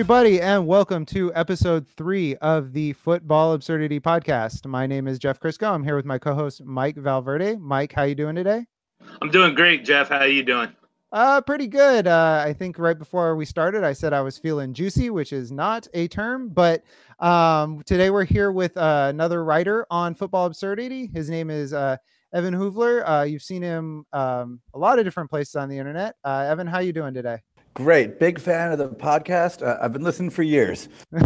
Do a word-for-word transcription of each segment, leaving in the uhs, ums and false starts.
everybody, and welcome to episode three of the Football Absurdity Podcast. My name is Jeff Crisco. I'm here with my co-host, Mike Valverde. Mike, how you doing today? I'm doing great, Jeff. How are you doing? Uh, pretty good. Uh, I think right before we started, I said I was feeling juicy, which is not a term, but um, today we're here with uh, another writer on Football Absurdity. His name is uh, Evan Hoovler. Uh, you've seen him um, a lot of different places on the internet. Uh, Evan, how you doing today? Great. Big fan of the podcast. Uh, I've been listening for years.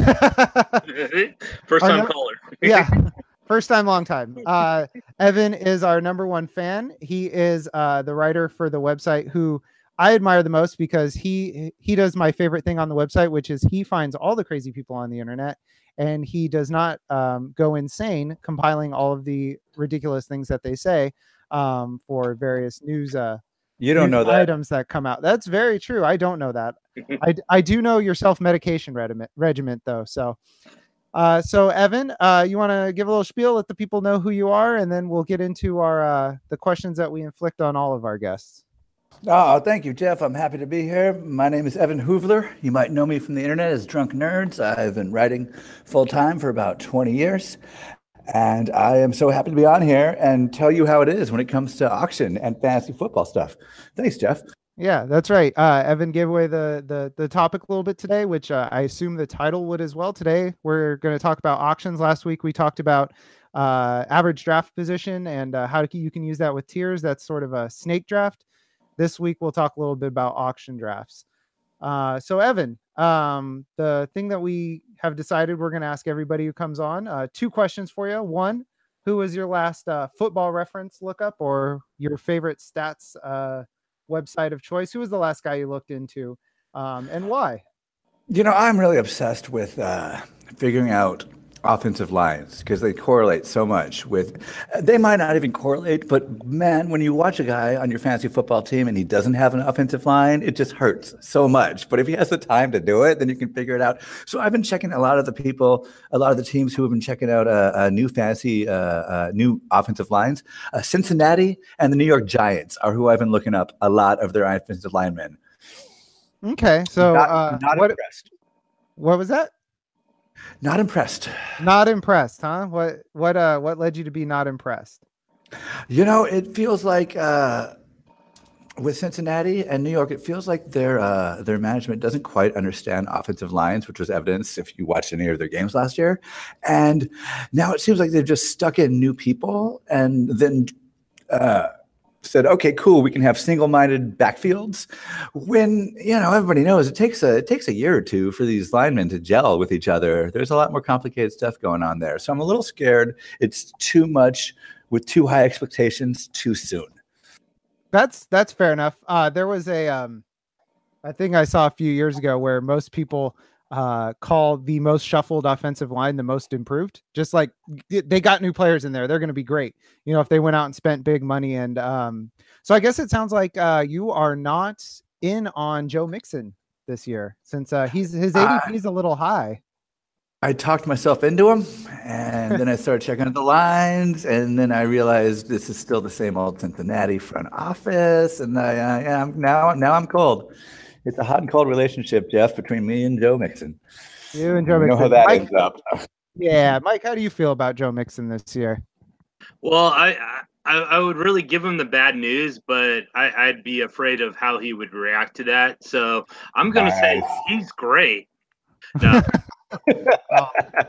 First time caller. Yeah. First time, long time. Uh, Evan is our number one fan. He is uh, the writer for the website who I admire the most because he he does my favorite thing on the website, which is he finds all the crazy people on the internet and he does not um, go insane compiling all of the ridiculous things that they say um, for various news uh You don't know that. items that come out. That's very true. I don't know that. I, I do know your self-medication regiment, regiment though. So, uh, so Evan, uh, you want to give a little spiel, let the people know who you are, and then we'll get into our uh, the questions that we inflict on all of our guests. Oh, thank you, Jeff. I'm happy to be here. My name is Evan Hoovler. You might know me from the internet as Drunk Nerds. I've been writing full-time for about twenty years. And I am so happy to be on here and tell you how it is when it comes to auction and fantasy football stuff. Thanks, Jeff. Yeah, that's right. Uh, Evan gave away the, the, the topic a little bit today, which uh, I assume the title would as well. Today, we're going to talk about auctions. Last week, we talked about uh, average draft position and uh, how to, you can use that with tiers. That's sort of a snake draft. This week, we'll talk a little bit about auction drafts. Uh, so Evan, um, the thing that we have decided we're going to ask everybody who comes on, uh, two questions for you. One, who was your last uh, football reference lookup or your favorite stats uh, website of choice? Who was the last guy you looked into um, and why? You know, I'm really obsessed with uh, figuring out offensive lines because they correlate so much with, they might not even correlate, but man, when you watch a guy on your fantasy football team and he doesn't have an offensive line, it just hurts so much. But if he has the time to do it, then you can figure it out. So I've been checking a lot of the people, a lot of the teams who have been checking out a uh, uh, new fantasy, uh, uh, new offensive lines. Uh, Cincinnati and the New York Giants are who I've been looking up a lot of their offensive linemen. Okay. So not, uh, not what, impressed. What was that? Not impressed. Not impressed, huh? What what uh what led you to be not impressed? You know, it feels like uh, with Cincinnati and New York, it feels like their uh, their management doesn't quite understand offensive lines, which was evidenced if you watched any of their games last year. And now it seems like they've just stuck in new people and then uh, said, okay, cool, we can have single-minded backfields. When, you know, everybody knows it takes a it takes a year or two for these linemen to gel with each other. There's a lot more complicated stuff going on there. So I'm a little scared it's too much with too high expectations too soon. That's that's fair enough. Uh, there was a um, a thing I saw a few years ago where most people uh, call the most shuffled offensive line the most improved. Just like they got new players in there, they're going to be great. You know, if they went out and spent big money. And um, so I guess it sounds like uh, you are not in on Joe Mixon this year since uh, he's his A D P is uh, a little high. I talked myself into him, and then I started checking out the lines, and then I realized this is still the same old Cincinnati front office, and I, uh, yeah, I'm, now, now I'm cold. It's a hot and cold relationship, Jeff, between me and Joe Mixon. You and Joe you Mixon. know how that Mike, ends up. Yeah, Mike, how do you feel about Joe Mixon this year? Well, I I, I would really give him the bad news, but I, I'd be afraid of how he would react to that. So I'm going nice. to say he's great. No. Oh.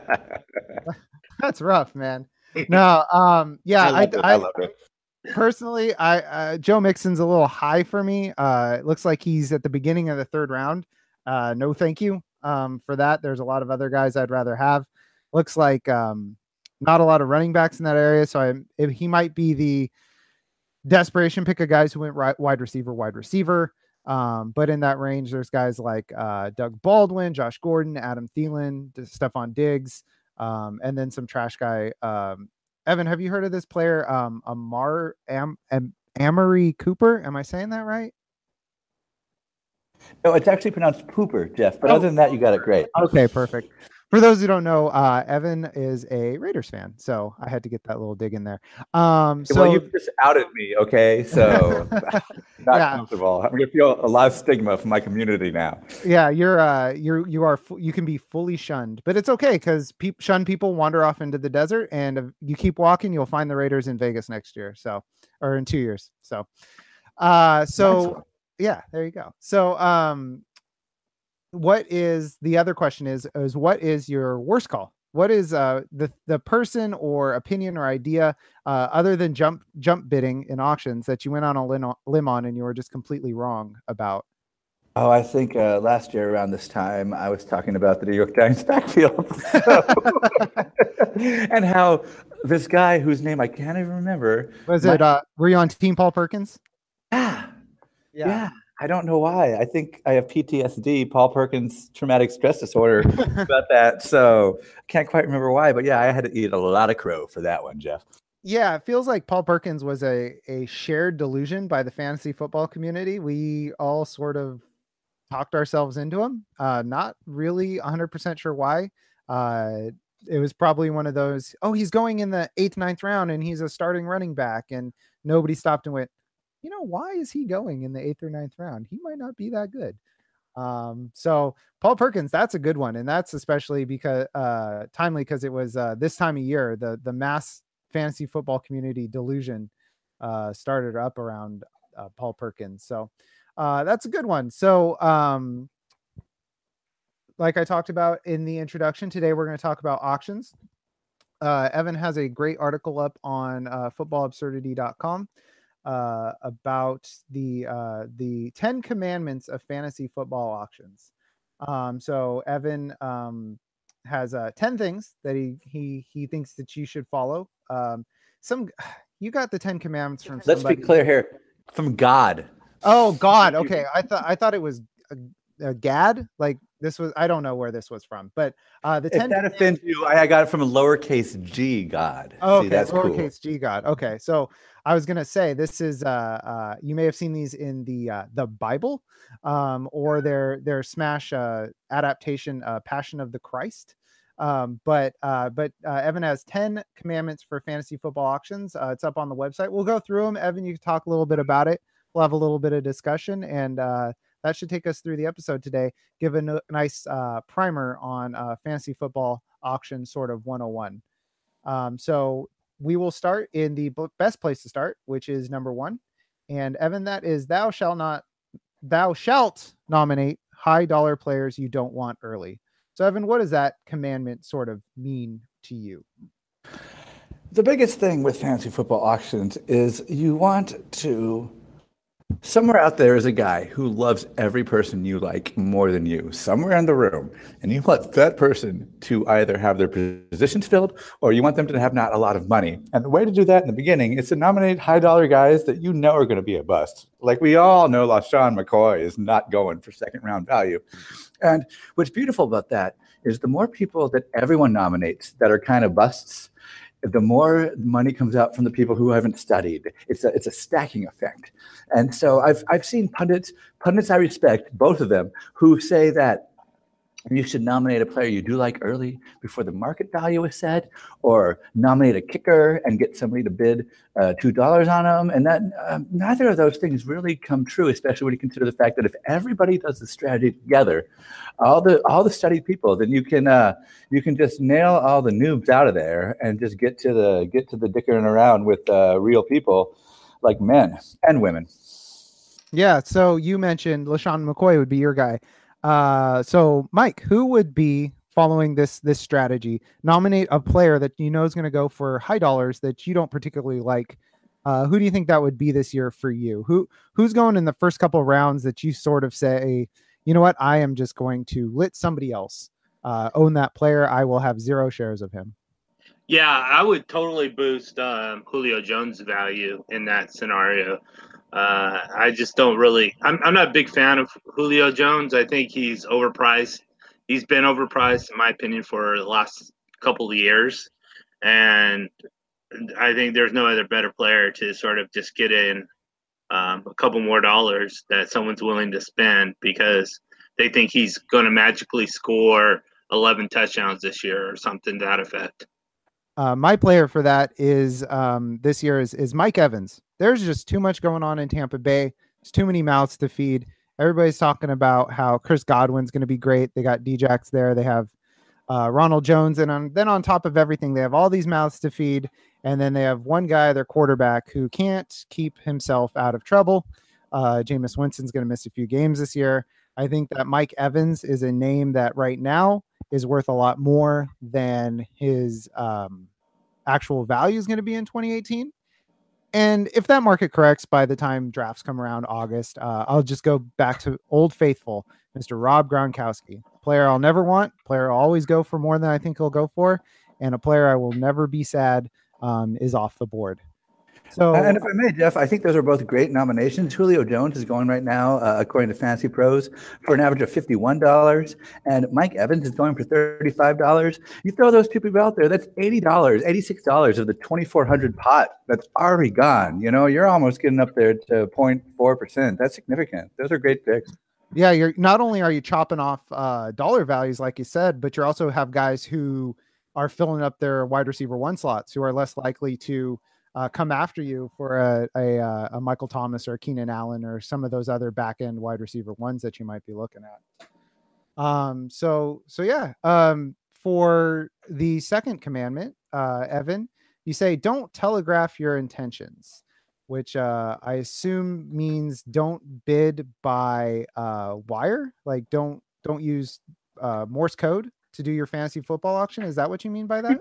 That's rough, man. No, um, yeah, I, I, I love it. Personally, I uh, Joe Mixon's a little high for me. Uh, it looks like he's at the beginning of the third round. Uh, no, thank you um, for that. There's a lot of other guys I'd rather have. Looks like um, not a lot of running backs in that area, so I, if he might be the desperation pick of guys who went right, wide receiver, wide receiver. Um, but in that range, there's guys like uh, Doug Baldwin, Josh Gordon, Adam Thielen, Stephon Diggs, um, and then some trash guy. Um, Evan, have you heard of this player, um, Amar Am, Am, Amari Cooper? Am I saying that right? No, it's actually pronounced Pooper, Jeff. But oh, other than that, you got it great. Okay, perfect. For those who don't know, uh, Evan is a Raiders fan, so I had to get that little dig in there. Um, so well, you just outed me, okay? So not yeah. comfortable. I'm gonna feel a lot of stigma from my community now. Yeah, you're uh, you're you are you can be fully shunned, but it's okay because pe- shunned people wander off into the desert, and if you keep walking, you'll find the Raiders in Vegas next year. So, or in two years. So, uh, so yeah, there you go. So, um. What is the other question is, is what is your worst call? What is uh, the, the person or opinion or idea uh, other than jump jump bidding in auctions that you went on a limb on and you were just completely wrong about? Oh, I think uh, last year around this time, I was talking about the New York Giants backfield. So, and how this guy whose name I can't even remember. Was it, uh, were you on Team Paul Perkins? Yeah. Yeah. yeah. I don't know why. I think I have P T S D, Paul Perkins traumatic stress disorder about that. So I can't quite remember why, but yeah, I had to eat a lot of crow for that one, Jeff. Yeah, it feels like Paul Perkins was a, a shared delusion by the fantasy football community. We all sort of talked ourselves into him. Uh, not really one hundred percent sure why. Uh, it was probably one of those, oh, he's going in the eighth, ninth round and he's a starting running back. And nobody stopped and went, you know, why is he going in the eighth or ninth round? He might not be that good. Um, so Paul Perkins, that's a good one. And that's especially because uh, timely because it was uh, this time of year, the, the mass fantasy football community delusion uh, started up around uh, Paul Perkins. So uh, that's a good one. So um, like I talked about in the introduction, today we're going to talk about auctions. Uh, Evan has a great article up on uh, football absurdity dot com. Uh, about the uh, the Ten Commandments of fantasy football auctions. Um, so Evan um, has uh, ten things that he he he thinks that you should follow. Um, some you got the Ten Commandments from. Let's somebody. be clear here, from God. Oh God, okay. I thought I thought it was a, a Gad. Like this was. I don't know where this was from, but uh, the if ten. That offends you, I got it from a lowercase G God. Oh, See, okay, that's lowercase cool. G God. Okay, so I was gonna say this is uh, uh you may have seen these in the uh, the Bible, um, or their their smash uh, adaptation, uh, Passion of the Christ. Um, but uh, but uh, Evan has ten commandments for fantasy football auctions. Uh, it's up on the website. We'll go through them. Evan, you can talk a little bit about it. We'll have a little bit of discussion, and uh, that should take us through the episode today. Give a no- nice uh, primer on uh, fantasy football auction, sort of one oh one. Um, so we will start in the best place to start, which is number one. And Evan, that is thou shalt not, thou shalt nominate high dollar players you don't want early. So Evan, what does that commandment sort of mean to you? The biggest thing with fantasy football auctions is you want to, somewhere out there is a guy who loves every person you like more than you, somewhere in the room, and you want that person to either have their positions filled or you want them to have not a lot of money. And the way to do that in the beginning is to nominate high dollar guys that you know are going to be a bust. Like we all know LaShawn McCoy is not going for second round value. And what's beautiful about that is the more people that everyone nominates that are kind of busts, the more money comes out from the people who haven't studied. It's a it's a stacking effect. And so I've I've seen pundits, pundits I respect, both of them, who say that you should nominate a player you do like early before the market value is set, or nominate a kicker and get somebody to bid uh, two dollars on them. And that uh, neither of those things really come true, especially when you consider the fact that if everybody does the strategy together, all the all the studied people, then you can uh, you can just nail all the noobs out of there and just get to the get to the dickering around with uh, real people like men and women. Yeah. So you mentioned LaShawn McCoy would be your guy. Uh, so Mike, who would be following this this strategy? Nominate a player that you know is going to go for high dollars that you don't particularly like. Uh, who do you think that would be this year for you? Who who's going in the first couple of rounds that you sort of say, you know what, I am just going to let somebody else uh, own that player. I will have zero shares of him. Yeah, I would totally boost um, Julio Jones' value in that scenario. Uh, I just don't really I'm, – I'm not a big fan of Julio Jones. I think he's overpriced. He's been overpriced, in my opinion, for the last couple of years. And I think there's no other better player to sort of just get in um, a couple more dollars that someone's willing to spend because they think he's going to magically score eleven touchdowns this year or something to that effect. Uh, my player for that is um, this year is is Mike Evans. There's just too much going on in Tampa Bay. There's too many mouths to feed. Everybody's talking about how Chris Godwin's going to be great. They got D-Jax there. They have uh, Ronald Jones. And on, then on top of everything, they have all these mouths to feed. And then they have one guy, their quarterback, who can't keep himself out of trouble. Uh, Jameis Winston's going to miss a few games this year. I think that Mike Evans is a name that right now is worth a lot more than his um, actual value is going to be in twenty eighteen. And if that market corrects by the time drafts come around August, uh, I'll just go back to old faithful, Mister Rob Gronkowski. Player I'll never want, player I'll always go for more than I think he'll go for, and a player I will never be sad um, is off the board. So, and if I may, Jeff, I think those are both great nominations. Julio Jones is going right now, uh, according to Fantasy Pros, for an average of fifty-one dollars, and Mike Evans is going for thirty-five dollars. You throw those two people out there, that's eighty dollars, eighty-six dollars of the twenty-four hundred pot that's already gone. You know, you're almost getting up there to zero point four percent. That's significant. Those are great picks. Yeah, you're not only are you chopping off uh, dollar values, like you said, but you also have guys who are filling up their wide receiver one slots who are less likely to Uh, come after you for a, a, a Michael Thomas or a Keenan Allen or some of those other back end wide receiver ones that you might be looking at. Um, so, so yeah, um, for the second commandment, uh, Evan, you say, don't telegraph your intentions, which uh, I assume means don't bid by uh, wire. Like don't, don't use uh, Morse code to do your fantasy football auction. Is that what you mean by that?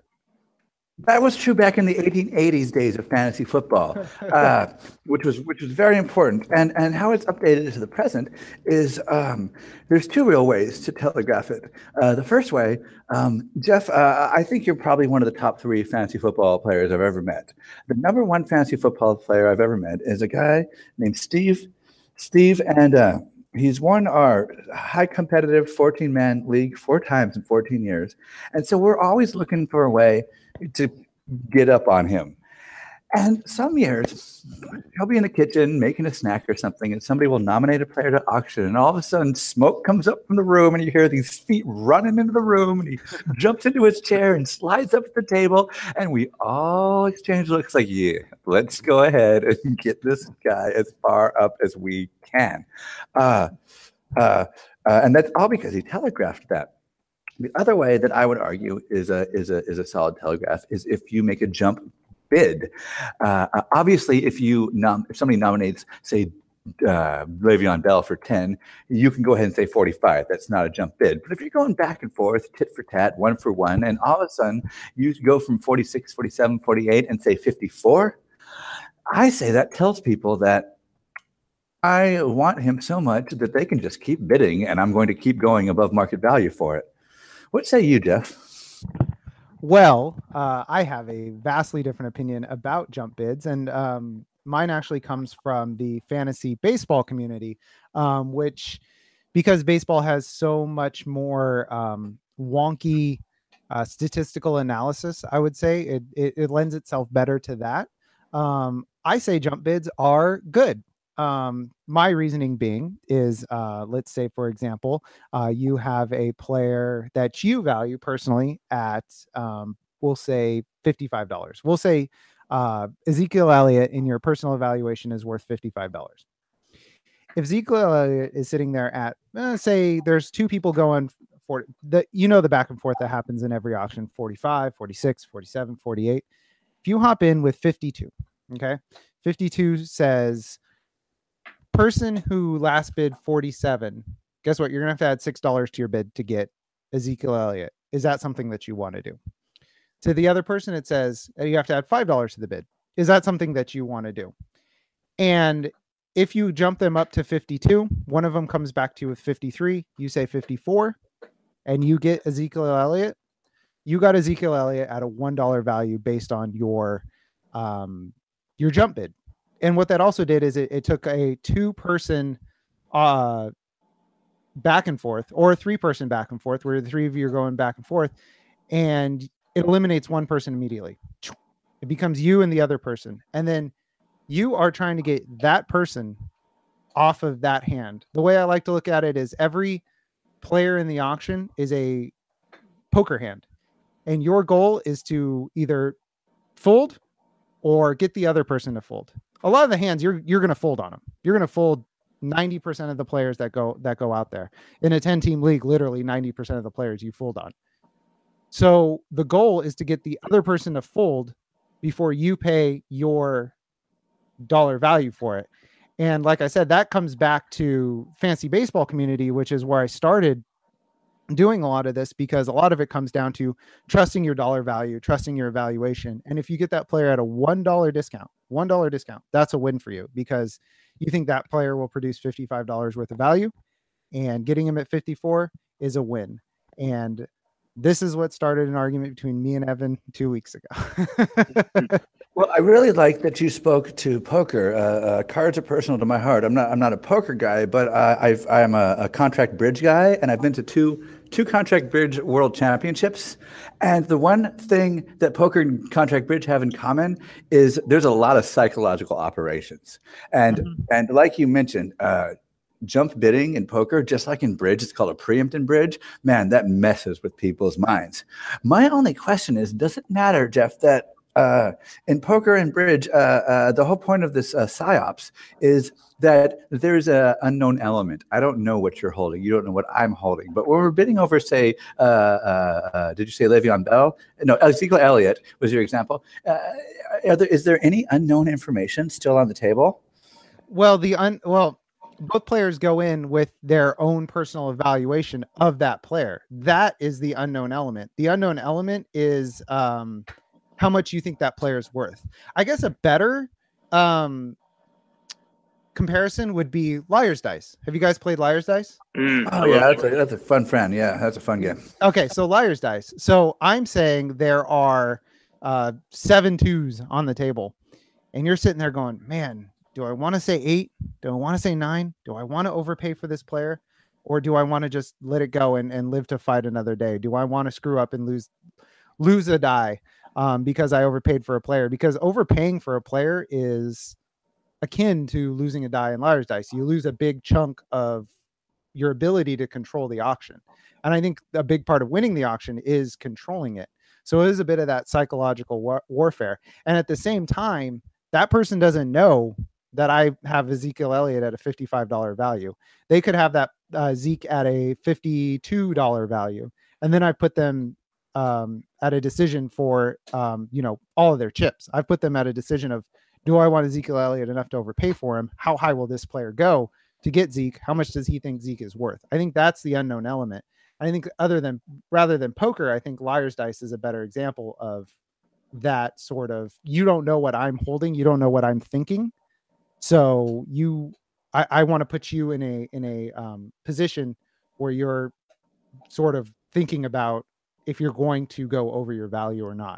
That was true back in the eighteen eighties days of fantasy football, uh, which was which was very important. And and how it's updated to the present is um, there's two real ways to telegraph it. Uh, the first way, um, Jeff, uh, I think you're probably one of the top three fantasy football players I've ever met. The number one fantasy football player I've ever met is a guy named Steve. Steve, and uh, he's won our high competitive fourteen-man league four times in fourteen years. And so we're always looking for a way to get up on him. And some years, he'll be in the kitchen making a snack or something, and somebody will nominate a player to auction, and all of a sudden smoke comes up from the room, and you hear these feet running into the room, and he jumps into his chair and slides up to the table, and we all exchange looks like, yeah, let's go ahead and get this guy as far up as we can. Uh, uh, uh, and that's all because he telegraphed that. The other way that I would argue is a is a is a solid telegraph is if you make a jump bid. Uh, obviously, if you nom- if somebody nominates, say, uh, Le'Veon Bell for ten, you can go ahead and say forty-five. That's not a jump bid. But if you're going back and forth, tit for tat, one for one, and all of a sudden you go from forty-six, forty-seven, forty-eight, and say fifty-four, I say that tells people that I want him so much that they can just keep bidding, and I'm going to keep going above market value for it. What say you, Jeff? Well, uh, I have a vastly different opinion about jump bids, and um, mine actually comes from the fantasy baseball community, um, which, because baseball has so much more um, wonky uh, statistical analysis, I would say it, it, it lends itself better to that. Um, I say jump bids are good. Um, my reasoning being is, uh, let's say, for example, uh, you have a player that you value personally at, um, we'll say fifty-five dollars. We'll say, uh, Ezekiel Elliott in your personal evaluation is worth fifty-five dollars. If Ezekiel Elliott is sitting there at, uh, say there's two people going for the, you know, the back and forth that happens in every auction, forty-five, forty-six, forty-seven, forty-eight. If you hop in with fifty-two, okay, fifty-two says, person who last bid forty-seven, guess what? You're gonna have to add six dollars to your bid to get Ezekiel Elliott. Is that something that you want to do? To the other person, it says you have to add five dollars to the bid. Is that something that you want to do? And if you jump them up to fifty-two, one of them comes back to you with fifty-three. You say fifty-four, and you get Ezekiel Elliott. You got Ezekiel Elliott at a one dollar value based on your um, your jump bid. And what that also did is it, it took a two-person uh, back and forth, or a three-person back and forth, where the three of you are going back and forth, and it eliminates one person immediately. It becomes you and the other person. And then you are trying to get that person off of that hand. The way I like to look at it is every player in the auction is a poker hand, and your goal is to either fold or get the other person to fold. A lot of the hands you're you're going to fold on them. You're going to fold ninety percent of the players that go that go out there. In a ten team league, literally ninety percent of the players you fold on. So the goal is to get the other person to fold before you pay your dollar value for it. And like I said, that comes back to fantasy baseball community, which is where I started doing a lot of this, because a lot of it comes down to trusting your dollar value, trusting your evaluation. And if you get that player at a one dollar discount, one dollar discount, that's a win for you, because you think that player will produce fifty-five dollars worth of value, and getting him at fifty-four is a win. And this is what started an argument between me and Evan two weeks ago. Well, I really like that you spoke to poker. Uh, uh, cards are personal to my heart. I'm not. I'm not a poker guy, but uh, I've. I'm a, a contract bridge guy, and I've been to two two contract bridge world championships. And the one thing that poker and contract bridge have in common is there's a lot of psychological operations. And mm-hmm. and like you mentioned, uh, jump bidding in poker, just like in bridge, it's called a preemptive bridge. Man, that messes with people's minds. My only question is, does it matter, Jeff, that Uh, in poker and bridge, uh, uh, the whole point of this uh, psyops is that there's a unknown element. I don't know what you're holding. You don't know what I'm holding. But when we're bidding over, say, uh, uh, uh, did you say Le'Veon Bell? No, Ezekiel Elliott was your example. Uh, are there, is there any unknown information still on the table? Well, the un well, both players go in with their own personal evaluation of that player. That is the unknown element. The unknown element is um, how much you think that player is worth. I guess a better um, comparison would be Liar's Dice. Have you guys played Liar's Dice? Mm, oh yeah, that's a, that's a fun friend. Yeah, that's a fun game. Okay, so Liar's Dice. So I'm saying there are uh, seven twos on the table, and you're sitting there going, man, do I want to say eight? Do I want to say nine? Do I want to overpay for this player? Or do I want to just let it go and, and live to fight another day? Do I want to screw up and lose lose a die um, because I overpaid for a player? Because overpaying for a player is akin to losing a die in Liar's Dice. You lose a big chunk of your ability to control the auction. And I think a big part of winning the auction is controlling it. So it is a bit of that psychological war- warfare. And at the same time, that person doesn't know that I have Ezekiel Elliott at a fifty-five dollars value. They could have that uh, Zeke at a fifty-two dollars value. And then I put them um, at a decision for, um, you know, all of their chips. I've put them at a decision of, do I want Ezekiel Elliott enough to overpay for him? How high will this player go to get Zeke? How much does he think Zeke is worth? I think that's the unknown element. I think other than, rather than poker, I think Liar's Dice is a better example of that sort of, you don't know what I'm holding. You don't know what I'm thinking. So you, I, I want to put you in a, in a um, position where you're sort of thinking about if you're going to go over your value or not.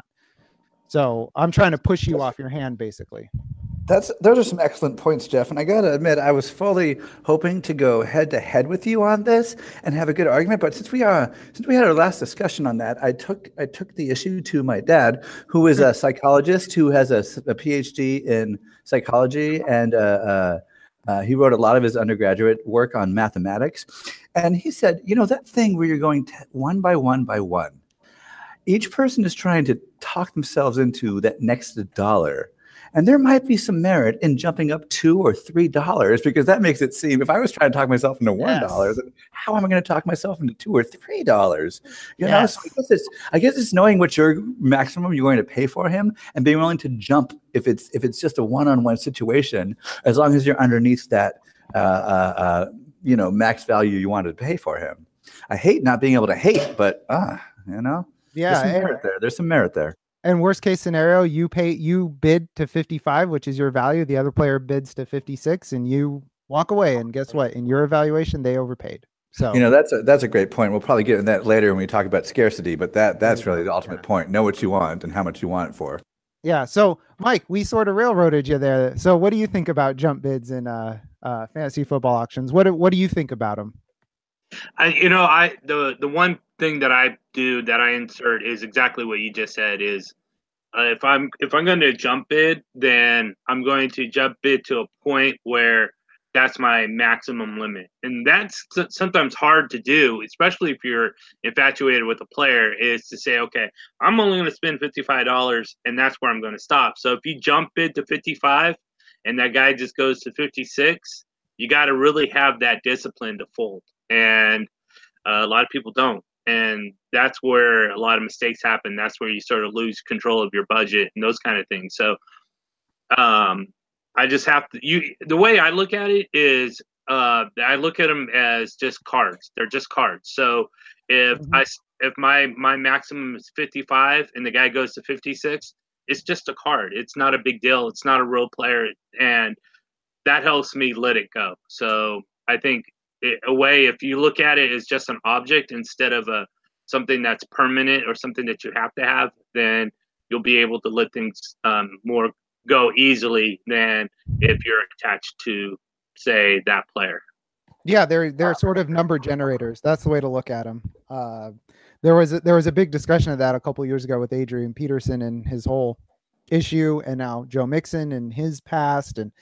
So I'm trying to push you off your hand, basically. That's those are some excellent points, Jeff. And I got to admit, I was fully hoping to go head to head with you on this and have a good argument. But since we are, since we had our last discussion on that, I took I took the issue to my dad, who is a psychologist who has a, a P H D in psychology, and uh, uh, uh, he wrote a lot of his undergraduate work on mathematics. And he said, you know, that thing where you're going t- one by one by one, each person is trying to talk themselves into that next dollar. And there might be some merit in jumping up two or three dollars, because that makes it seem, if I was trying to talk myself into one dollar, yes, then how am I going to talk myself into two or three dollars? You yes. know, so I guess it's I guess it's knowing what your maximum you're going to pay for him and being willing to jump if it's if it's just a one-on-one situation, as long as you're underneath that uh, uh, uh, you know max value you wanted to pay for him. I hate not being able to hate, but ah, you know, yeah, there's some merit there. There's some merit there. And worst case scenario, you pay, you bid to fifty-five, which is your value. The other player bids to fifty-six, and you walk away. And guess what? In your evaluation, they overpaid. So you know that's a that's a great point. We'll probably get into that later when we talk about scarcity. But that that's really the ultimate point. Know what you want and how much you want it for. Yeah. So Mike, we sort of railroaded you there. So what do you think about jump bids in uh, uh, fantasy football auctions? What what do you think about them? I, you know, I the the one thing that I do that I insert is exactly what you just said. Is uh, if I'm if I'm going to jump bid, then I'm going to jump bid to a point where that's my maximum limit. And that's sometimes hard to do, especially if you're infatuated with a player, is to say, okay, I'm only going to spend fifty-five dollars and that's where I'm going to stop. So if you jump bid to fifty-five and that guy just goes to fifty-six, you got to really have that discipline to fold. And uh, a lot of people don't. And that's where a lot of mistakes happen. That's where you sort of lose control of your budget and those kind of things. So um, I just have to, you, the way I look at it is uh, I look at them as just cards. They're just cards. So if mm-hmm. I, if my, my maximum is fifty-five and the guy goes to fifty-six, it's just a card. It's not a big deal. It's not a real player. And that helps me let it go. So I think, a way, if you look at it as just an object instead of a something that's permanent or something that you have to have, then you'll be able to let things um, more go easily than if you're attached to, say, that player. Yeah, they're they're sort of number generators. That's the way to look at them. Uh, there was a, there was a big discussion of that a couple of years ago with Adrian Peterson and his whole issue, and now Joe Mixon and his past. And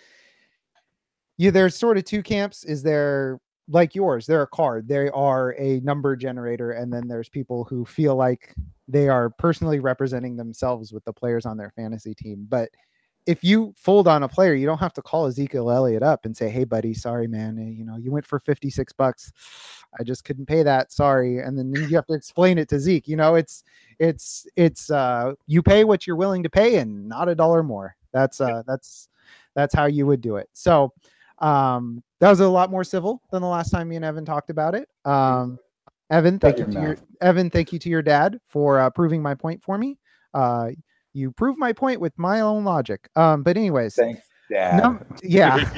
yeah, there's sort of two camps. Is there like yours? They're a card. They are a number generator, and then there's people who feel like they are personally representing themselves with the players on their fantasy team. But if you fold on a player, you don't have to call Ezekiel Elliott up and say, "Hey, buddy, sorry, man. You know, you went for fifty-six bucks. I just couldn't pay that. Sorry." And then you have to explain it to Zeke. You know, it's it's it's uh, you pay what you're willing to pay, and not a dollar more. That's uh, that's that's how you would do it. So. Um, that was a lot more civil than the last time me and Evan talked about it. Um, Evan, thank you to your Evan, thank you to your dad for uh, proving my point for me. Uh, you proved my point with my own logic. Um, but anyways, thanks, Dad. Num- yeah.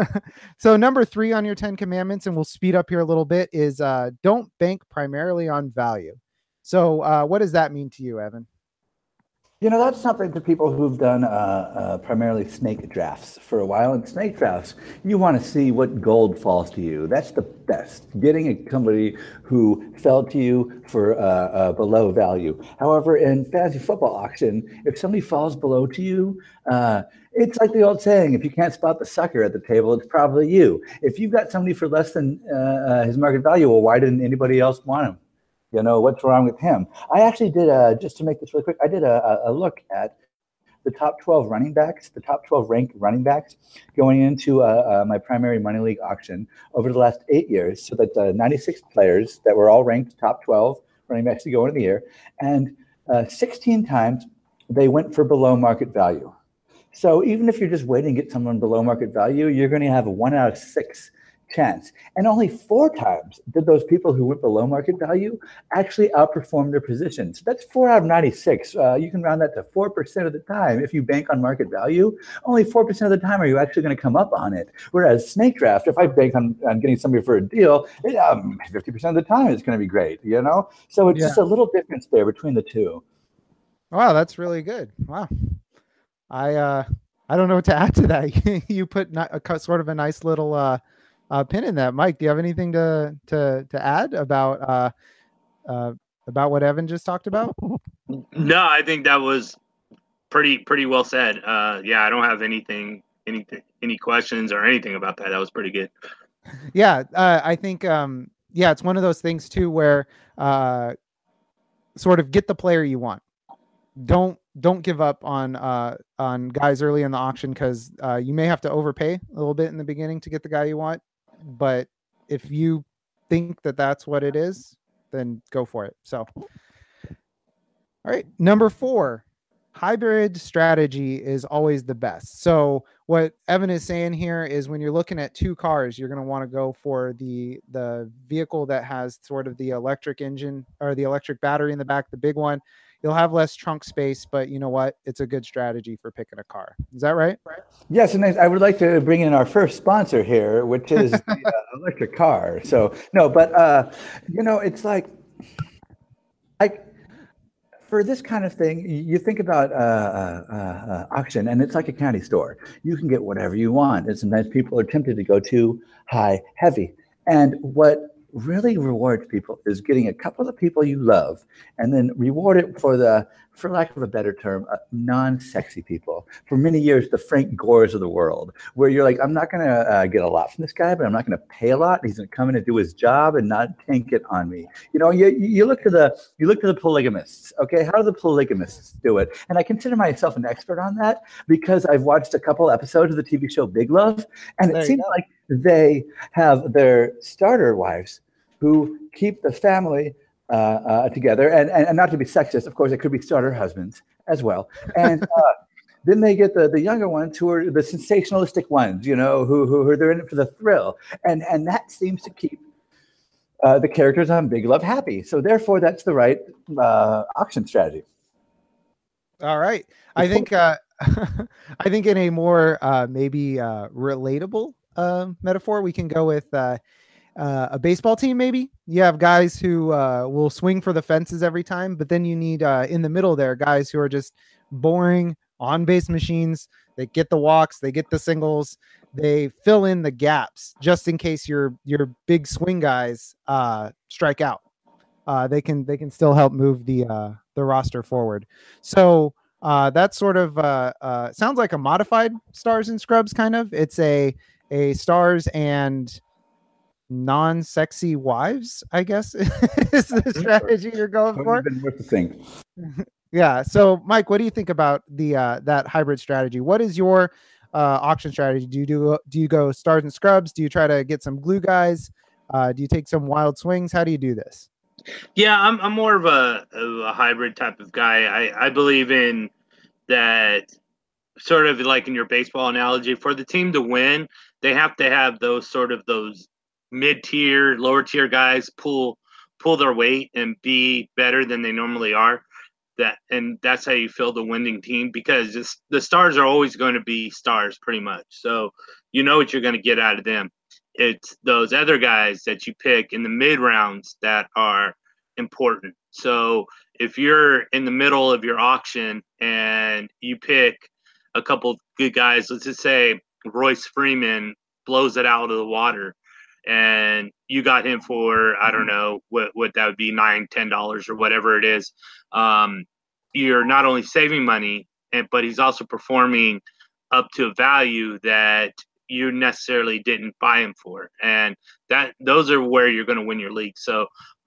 So number three on your Ten Commandments, and we'll speed up here a little bit, is uh, don't bank primarily on value. So uh, what does that mean to you, Evan? You know, that's something to people who've done uh, uh, primarily snake drafts for a while. In snake drafts, you want to see what gold falls to you. That's the best. Getting a, somebody who fell to you for uh, uh, below value. However, in fantasy football auction, if somebody falls below to you, uh, it's like the old saying, if you can't spot the sucker at the table, it's probably you. If you've got somebody for less than uh, uh, his market value, well, why didn't anybody else want him? You know, what's wrong with him? I actually did, a, just to make this really quick, I did a, a look at the top twelve running backs, the top twelve ranked running backs going into uh, uh, my primary money league auction over the last eight years. So that uh, ninety-six players that were all ranked top twelve running backs to go into the year. And uh, sixteen times they went for below market value. So even if you're just waiting to get someone below market value, you're going to have a one out of six chance. And only four times did those people who went below market value actually outperform their position. So that's four out of ninety-six. Uh, you can round that to four percent of the time. If you bank on market value, only four percent of the time are you actually going to come up on it. Whereas snake draft, if I bank on, on getting somebody for a deal, it, um, fifty percent of the time it's going to be great, you know? So it's yeah. just a little difference there between the two. Wow, that's really good. Wow. I uh, I don't know what to add to that. You put a, sort of a nice little uh, Uh, pin in that. Mike, do you have anything to to to add about uh, uh, about what Evan just talked about? No, I think that was pretty pretty well said. Uh, yeah, I don't have anything anything any questions or anything about that. That was pretty good. Yeah, uh, I think um, yeah, it's one of those things too where uh, sort of get the player you want. Don't don't give up on uh, on guys early in the auction because uh, you may have to overpay a little bit in the beginning to get the guy you want. But if you think that that's what it is, then go for it. So, all right. Number four, hybrid strategy is always the best. So what Evan is saying here is when you're looking at two cars, you're going to want to go for the, the vehicle that has sort of the electric engine or the electric battery in the back, the big one. You'll have less trunk space, but you know what? It's a good strategy for picking a car. Is that right? Yes, and I would like to bring in our first sponsor here, which is the uh, electric car. So, no, but, uh, you know, it's like, like for this kind of thing, you think about uh, uh, uh, auction, and it's like a county store. You can get whatever you want. And sometimes people are tempted to go too high, heavy. And what really rewards people is getting a couple of people you love and then reward it for the, for lack of a better term, uh, non-sexy people. For many years, the Frank Gores of the world, where you're like, I'm not going to uh, get a lot from this guy, but I'm not going to pay a lot. He's going to come in and do his job and not tank it on me. You know, you, you look to the you look to the polygamists. Okay, how do the polygamists do it? And I consider myself an expert on that because I've watched a couple episodes of the T V show Big Love, and it There you seems go. like they have their starter wives who keep the family uh, uh, together, and, and and not to be sexist, of course, it could be starter husbands as well. And uh, then they get the, the younger ones who are the sensationalistic ones, you know, who who are they're in it for the thrill, and and that seems to keep uh, the characters on Big Love happy. So therefore, that's the right uh, auction strategy. All right, I think uh, I think in a more uh, maybe uh, relatable uh, metaphor, we can go with. Uh, Uh, a baseball team, maybe you have guys who uh, will swing for the fences every time, but then you need uh, in the middle there guys who are just boring on base machines. They get the walks, they get the singles, they fill in the gaps just in case your your big swing guys uh, strike out. Uh, they can they can still help move the uh, the roster forward. So uh, that sort of uh, uh, sounds like a modified Stars and Scrubs kind of. It's a a Stars and non-sexy wives, I guess, is the strategy you're going for. Been worth the thing. Yeah. So, Mike, what do you think about the uh, that hybrid strategy? What is your uh, auction strategy? Do you do do you go Stars and Scrubs? Do you try to get some glue guys? Uh, do you take some wild swings? How do you do this? Yeah, I'm I'm more of a, of a hybrid type of guy. I, I believe in that, sort of like in your baseball analogy. For the team to win, they have to have those sort of those mid-tier, lower-tier guys pull pull their weight and be better than they normally are. That and that's how you fill the winning team, because just, the stars are always going to be stars pretty much. So you know what you're going to get out of them. It's those other guys that you pick in the mid rounds that are important. So if you're in the middle of your auction and you pick a couple good guys, let's just say Royce Freeman blows it out of the water, and you got him for, I don't know what, what that would be, nine, ten dollars or whatever it is. Um, you're not only saving money, and but he's also performing up to a value that you necessarily didn't buy him for, and that those are where you're going to win your league. So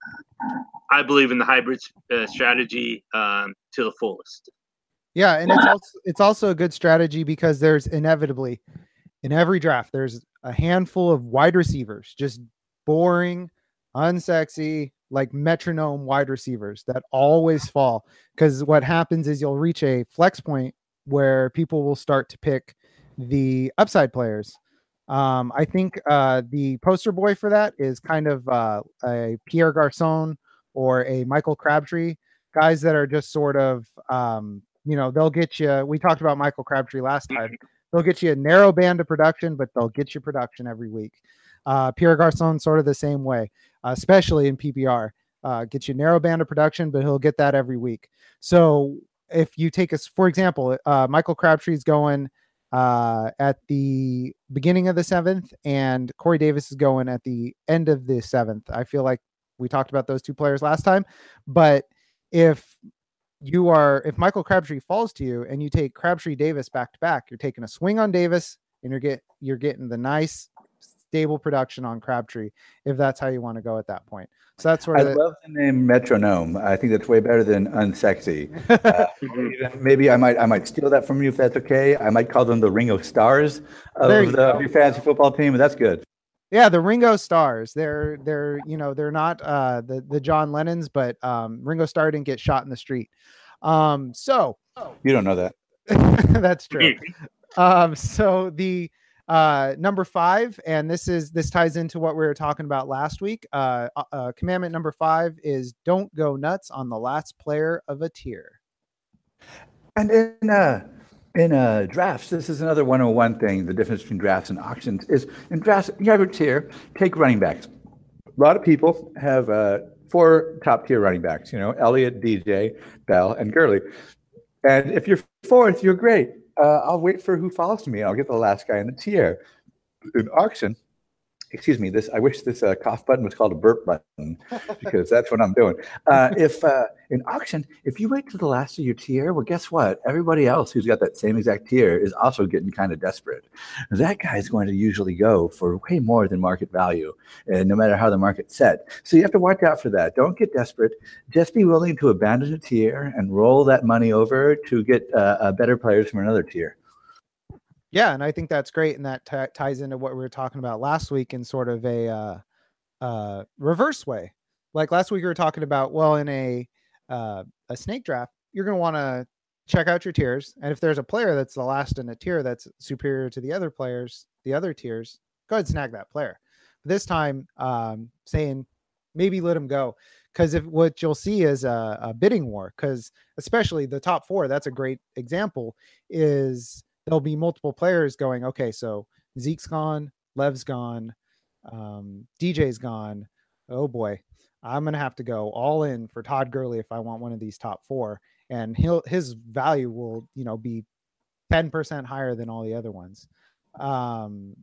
I believe in the hybrid uh, strategy um, to the fullest. Yeah, and it's also it's also a good strategy because there's inevitably in every draft there's a handful of wide receivers, just boring, unsexy, like metronome wide receivers that always fall. Because what happens is you'll reach a flex point where people will start to pick the upside players. Um, I think uh, the poster boy for that is kind of uh, a Pierre Garçon or a Michael Crabtree, guys that are just sort of, um, you know, they'll get you. We talked about Michael Crabtree last time. They'll get you a narrow band of production, but they'll get you production every week. Uh, Pierre Garçon, sort of the same way, uh, especially in P P R. Uh, get you a narrow band of production, but he'll get that every week. So if you take us, for example, uh, Michael Crabtree's going uh, at the beginning of the seventh, and Corey Davis is going at the end of the seventh. I feel like we talked about those two players last time, but if you are, if Michael Crabtree falls to you and you take Crabtree Davis back to back, you're taking a swing on Davis and you're get you're getting the nice stable production on Crabtree, if that's how you want to go at that point. So that's where I the, love the name metronome. I think that's way better than unsexy. Uh, even, maybe I might I might steal that from you if that's okay. I might call them the Ringo Stars of There you the go. of your fantasy football team, but that's good. yeah, the Ringo Stars. They're they're you know they're not uh, the the John Lennons, but um, Ringo Starr didn't get shot in the street. Um, so You don't know that. that's true. Um, so the uh, number five, and this is this ties into what we were talking about last week. Uh, uh, commandment number five is don't go nuts on the last player of a tier. And in uh, in uh, drafts, this is another one oh one thing. The difference between drafts and auctions is in drafts, you have a tier. Take running backs. A lot of people have uh, four top tier running backs. You know, Elliott, D J, Bell, and Gurley. And if you're fourth, you're great. Uh, I'll wait for who follows me. I'll get the last guy in the tier. In auction, excuse me, this, I wish this uh, cough button was called a burp button because that's what I'm doing. Uh, if uh, in auction, if you wait to the last of your tier, well, guess what? Everybody else who's got that same exact tier is also getting kind of desperate. That guy is going to usually go for way more than market value, and no matter how the market's set. So you have to watch out for that. Don't get desperate. Just be willing to abandon a tier and roll that money over to get uh, uh, better players from another tier. Yeah, and I think that's great, and that t- ties into what we were talking about last week in sort of a uh, uh, reverse way. Like last week, we were talking about, well, in a uh, a snake draft, you're going to want to check out your tiers, and if there's a player that's the last in a tier that's superior to the other players, the other tiers, go ahead and snag that player. This time, um, saying maybe let him go, because if what you'll see is a, a bidding war, because especially the top four, that's a great example, is there'll be multiple players going, okay, so Zeke's gone, Lev's gone, um, D J's gone. Oh boy, I'm going to have to go all in for Todd Gurley if I want one of these top four. And he'll, his value will, you know, be ten percent higher than all the other ones. Um,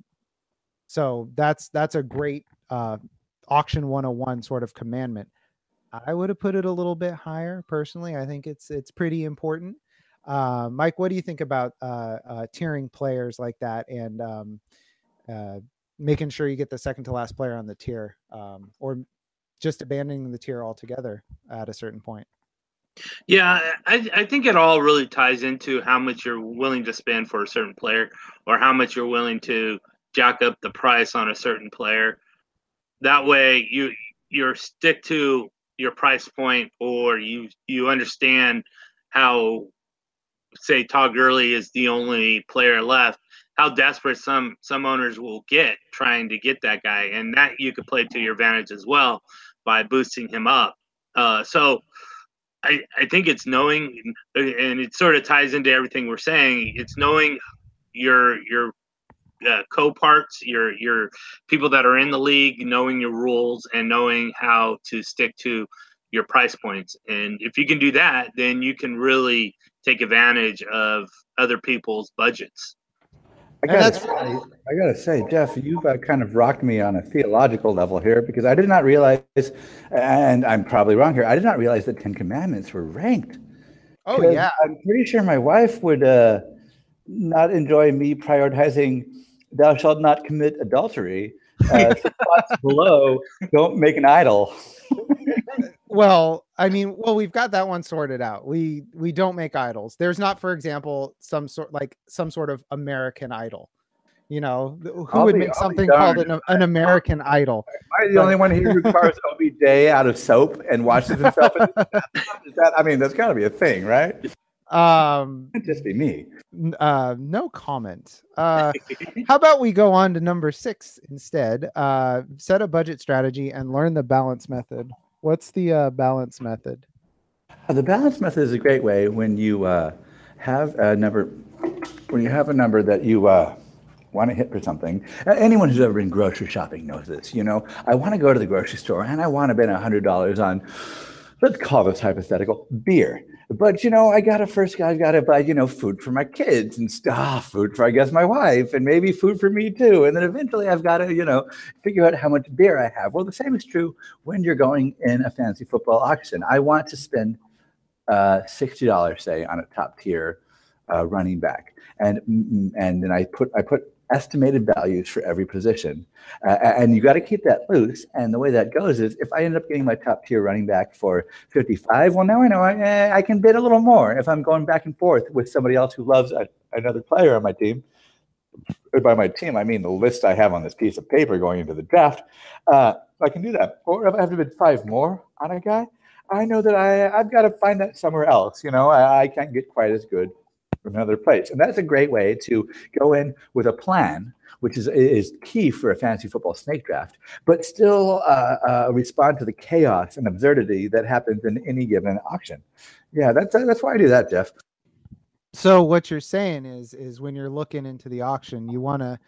so that's, that's a great uh, auction one oh one sort of commandment. I would have put it a little bit higher personally. I think it's, it's pretty important. Uh, Mike, what do you think about uh, uh, tiering players like that and um, uh, making sure you get the second to last player on the tier, um, or just abandoning the tier altogether at a certain point? Yeah, I, I think it all really ties into how much you're willing to spend for a certain player, or how much you're willing to jack up the price on a certain player. That way you you stick to your price point, or you you understand how, say Todd Gurley is the only player left, how desperate some some owners will get trying to get that guy, and that you could play to your advantage as well by boosting him up. Uh, so I, I think it's knowing, and it sort of ties into everything we're saying. It's knowing your your uh, co-parts, your your people that are in the league, knowing your rules and knowing how to stick to your price points. And if you can do that, then you can really take advantage of other people's budgets. I gotta, say, I gotta say, Jeff, you've uh, kind of rocked me on a theological level here, because I did not realize, and I'm probably wrong here, I did not realize that Ten Commandments were ranked. Oh, yeah. I'm pretty sure my wife would uh, not enjoy me prioritizing thou shalt not commit adultery. Uh, spots below, don't make an idol. Well, I mean, well, we've got that one sorted out. We we don't make idols. There's not, for example, some sort like some sort of American Idol. You know, who I'll would be, make I'll something called an, an American Idol? Am I the but, only one here who carves O B J out of soap and washes himself? In Is that, I mean, that's got to be a thing, right? Um, It'd just be me. Uh, no comment. Uh, how about we go on to number six instead? Uh, set a budget strategy and learn the balance method. What's the uh, balance method? Uh, the balance method is a great way when you uh, have a number, when you have a number that you uh, want to hit for something. Uh, anyone who's ever been grocery shopping knows this. You know, I want to go to the grocery store and I want to spend one hundred dollars on, let's call this hypothetical, beer. But, you know, I got to first, I've got to buy, you know, food for my kids and stuff, food for, I guess, my wife, and maybe food for me too. And then eventually I've got to, you know, figure out how much beer I have. Well, the same is true when you're going in a fantasy football auction. I want to spend uh, sixty dollars, say, on a top tier uh, running back. And and then I put I put estimated values for every position. Uh, and you got to keep that loose. And the way that goes is if I end up getting my top tier running back for fifty-five, well, now I know I, I can bid a little more if I'm going back and forth with somebody else who loves a, another player on my team. Or by my team, I mean the list I have on this piece of paper going into the draft. Uh, I can do that. Or if I have to bid five more on a guy, I know that I, I've got to find that somewhere else. You know, I, I can't get quite as good from another place. And that's a great way to go in with a plan, which is is key for a fantasy football snake draft, but still uh, uh, respond to the chaos and absurdity that happens in any given auction. Yeah, that's that's why I do that, Jeff. So what you're saying is, is when you're looking into the auction, you want to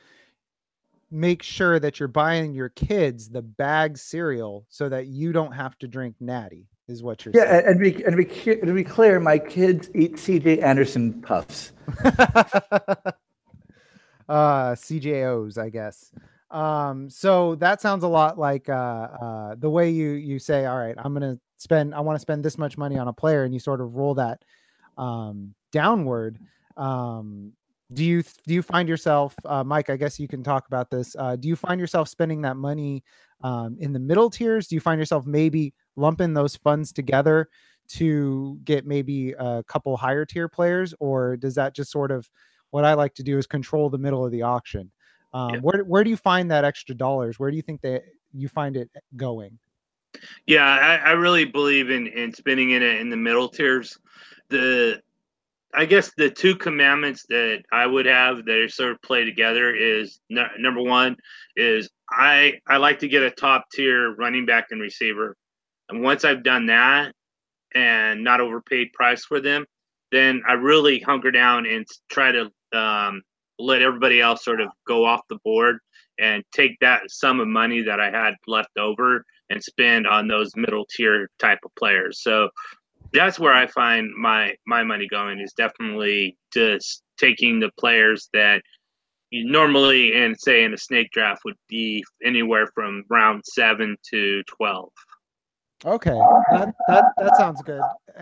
make sure that you're buying your kids the bag cereal so that you don't have to drink Natty. Is what you're yeah, saying. Yeah, and be and be to be clear, my kids eat C J Anderson puffs. uh, C J Os, I guess. Um, so that sounds a lot like uh, uh, the way you you say, all right, I'm gonna spend, I want to spend this much money on a player, and you sort of roll that um, downward. Um, do you do you find yourself, uh, Mike? I guess you can talk about this. Uh, do you find yourself spending that money um, in the middle tiers? Do you find yourself maybe lumping those funds together to get maybe a couple higher tier players, or does that just sort of, what I like to do is control the middle of the auction? Um, yeah. Where where do you find that extra dollars? Where do you think that you find it going? Yeah, I, I really believe in in spending in it in the middle tiers. The I guess the two commandments that I would have that are sort of play together is n- number one is I I like to get a top tier running back and receiver, and once I've done that and not overpaid price for them, then I really hunker down and try to um, let everybody else sort of go off the board and take that sum of money that I had left over and spend on those middle tier type of players. So that's where I find my, my money going, is definitely just taking the players that you normally, and say in a snake draft, would be anywhere from round seven to twelve. Okay. That, that, that sounds good.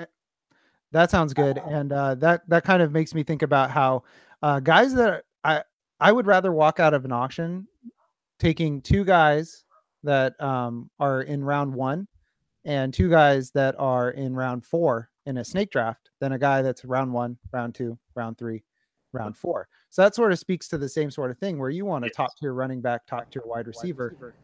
That sounds good. And uh, that, that kind of makes me think about how uh, guys that I, I would rather walk out of an auction taking two guys that um, are in round one and two guys that are in round four in a snake draft than a guy that's round one, round two, round three, round four. So that sort of speaks to the same sort of thing where you want a top tier running back, top tier wide receiver.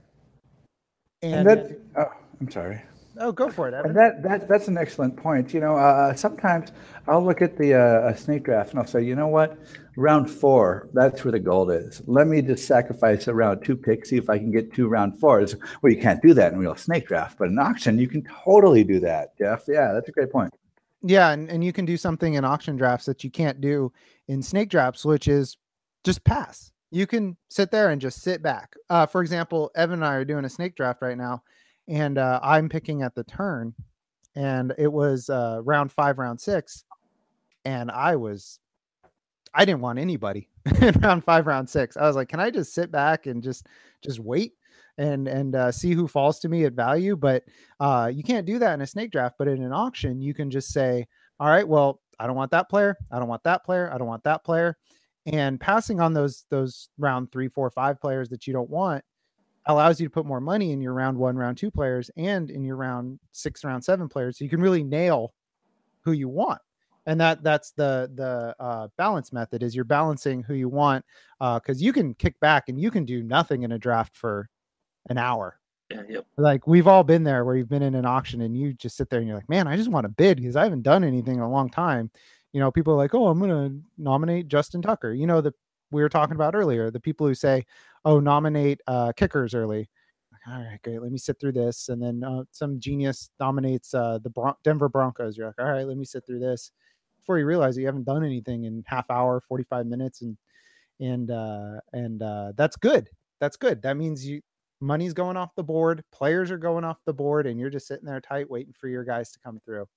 And, and that, oh, I'm sorry. Oh, go for it, Evan. And that, that that's an excellent point. You know, uh, sometimes I'll look at the uh, snake draft and I'll say, you know what, round four, that's where the gold is. Let me just sacrifice a round two pick, see if I can get two round fours. Well, you can't do that in real snake draft, but in auction, you can totally do that, Jeff. Yeah, that's a great point. Yeah, and, and you can do something in auction drafts that you can't do in snake drafts, which is just pass. You can sit there and just sit back. Uh, for example, Evan and I are doing a snake draft right now. And uh, I'm picking at the turn, and it was uh, round five, round six. And I was, I didn't want anybody in round five, round six. I was like, can I just sit back and just, just wait and, and uh, see who falls to me at value? But uh, you can't do that in a snake draft, but in an auction, you can just say, all right, well, I don't want that player. I don't want that player. I don't want that player. And passing on those, those round three, four, five players that you don't want allows you to put more money in your round one, round two players and in your round six, round seven players. So you can really nail who you want. And that that's the, the uh, balance method, is you're balancing who you want. Uh, cause you can kick back and you can do nothing in a draft for an hour. Yeah, yep. Like we've all been there where you've been in an auction and you just sit there and you're like, man, I just want to bid because I haven't done anything in a long time. You know, people are like, oh, I'm going to nominate Justin Tucker. You know, the, we were talking about earlier, the people who say, oh, nominate uh, kickers early. Like, all right, great. Let me sit through this. And then uh, some genius nominates uh, the Bron- Denver Broncos. You're like, all right, let me sit through this. Before you realize that you haven't done anything in half hour, forty-five minutes. And, and, uh, and uh, that's good. That's good. That means you money's going off the board. Players are going off the board and you're just sitting there tight, waiting for your guys to come through.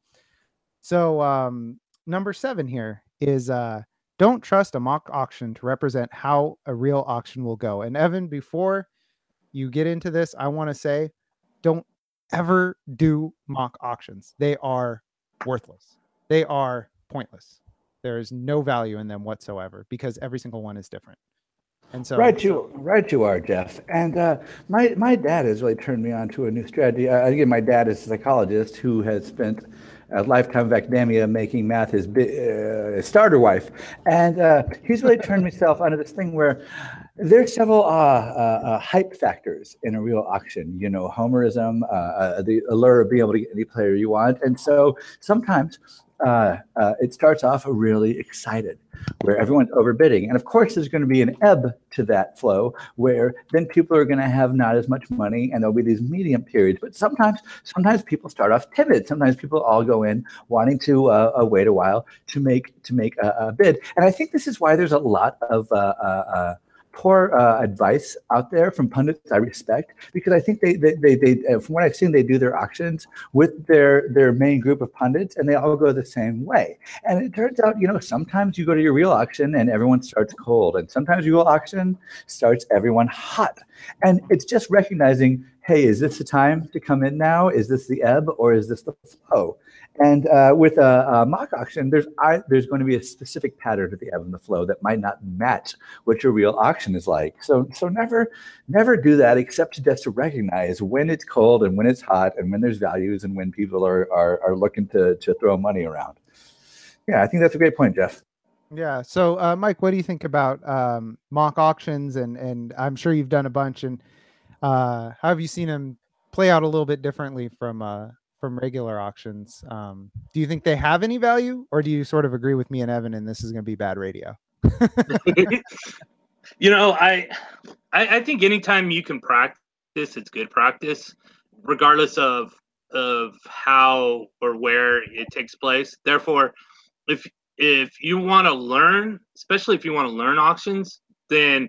So um, number seven here is, uh, don't trust a mock auction to represent how a real auction will go. And Evan, before you get into this, I want to say, don't ever do mock auctions. They are worthless. They are pointless. There is no value in them whatsoever because every single one is different. And so, right, you, right, you are, Jeff. And uh, my my dad has really turned me on to a new strategy. Uh, again, my dad is a psychologist who has spent a lifetime of academia making math his, uh, his starter wife, and uh, he's really turned himself onto this thing where there's several uh, uh, uh, hype factors in a real auction. You know, homerism, uh, uh, the allure of being able to get any player you want, and so sometimes. Uh, uh, it starts off really excited, where everyone's overbidding. And of course, there's going to be an ebb to that flow, where then people are going to have not as much money, and there'll be these medium periods. But sometimes, sometimes people start off timid. Sometimes people all go in wanting to uh, uh, wait a while to make to make a, a bid. And I think this is why there's a lot of uh, uh, poor uh, advice out there from pundits I respect, because I think they, they, they, they uh, from what I've seen, they do their auctions with their, their main group of pundits, and they all go the same way. And it turns out, you know, sometimes you go to your real auction and everyone starts cold, and sometimes your real auction starts everyone hot. And it's just recognizing, hey, is this the time to come in now? Is this the ebb, or is this the flow? And uh, with a, a mock auction, there's I, there's going to be a specific pattern to the ebb and the flow that might not match what your real auction is like. So so never never do that, except just to recognize when it's cold and when it's hot, and when there's values, and when people are are, are looking to to throw money around. Yeah, I think that's a great point, Jeff. Yeah. So, uh, Mike, what do you think about um, mock auctions? And and I'm sure you've done a bunch. And uh, how have you seen them play out a little bit differently from uh, from regular auctions? Um, do you think they have any value, or do you sort of agree with me and Evan, and this is going to be bad radio? You know, I, I I think anytime you can practice, it's good practice, regardless of of how or where it takes place. Therefore, if if you want to learn, especially if you want to learn auctions, then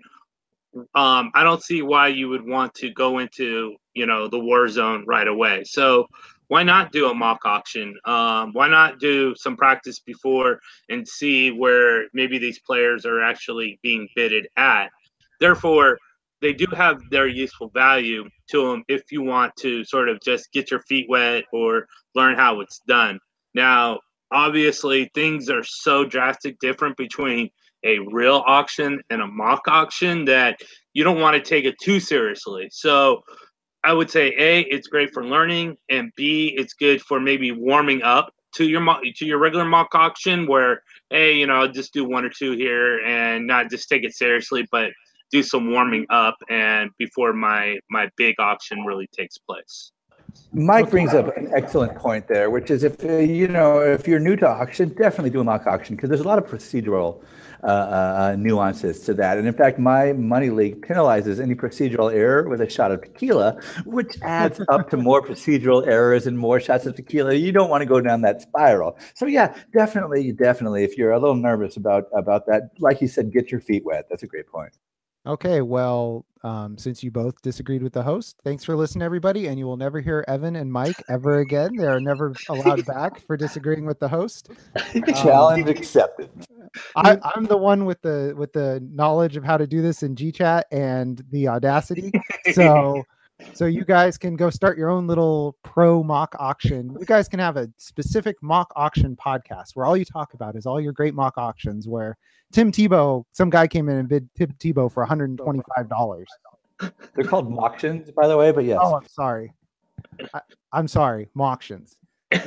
um, I don't see why you would want to go into, you know, the war zone right away. So why not do a mock auction? Um, why not do some practice before and see where maybe these players are actually being bidded at? Therefore, they do have their useful value to them if you want to sort of just get your feet wet or learn how it's done. Now, obviously, things are so drastic different between a real auction and a mock auction that you don't want to take it too seriously. So I would say, A, it's great for learning, and B, it's good for maybe warming up to your mo- to your regular mock auction where, hey, you know, I'll just do one or two here and not just take it seriously, but do some warming up and before my my big auction really takes place. Mike brings up an excellent point there, which is if uh, you know if you're new to auction, definitely do a mock auction, because there's a lot of procedural uh, uh, nuances to that. And in fact, my money league penalizes any procedural error with a shot of tequila, which adds up to more procedural errors and more shots of tequila. You don't want to go down that spiral. So yeah, definitely, definitely. If you're a little nervous about about that, like you said, get your feet wet. That's a great point. Okay, well, um, since you both disagreed with the host, thanks for listening, everybody. And you will never hear Evan and Mike ever again. They are never allowed back for disagreeing with the host. Challenge um, accepted. I, I'm the one with the with the knowledge of how to do this in G Chat and the audacity. So, so you guys can go start your own little pro mock auction. You guys can have a specific mock auction podcast where all you talk about is all your great mock auctions. Where Tim Tebow, some guy came in and bid Tim Tebow for one hundred twenty-five dollars. They're called auctions, by the way, but yes. Oh, I'm sorry. I, I'm sorry, auctions.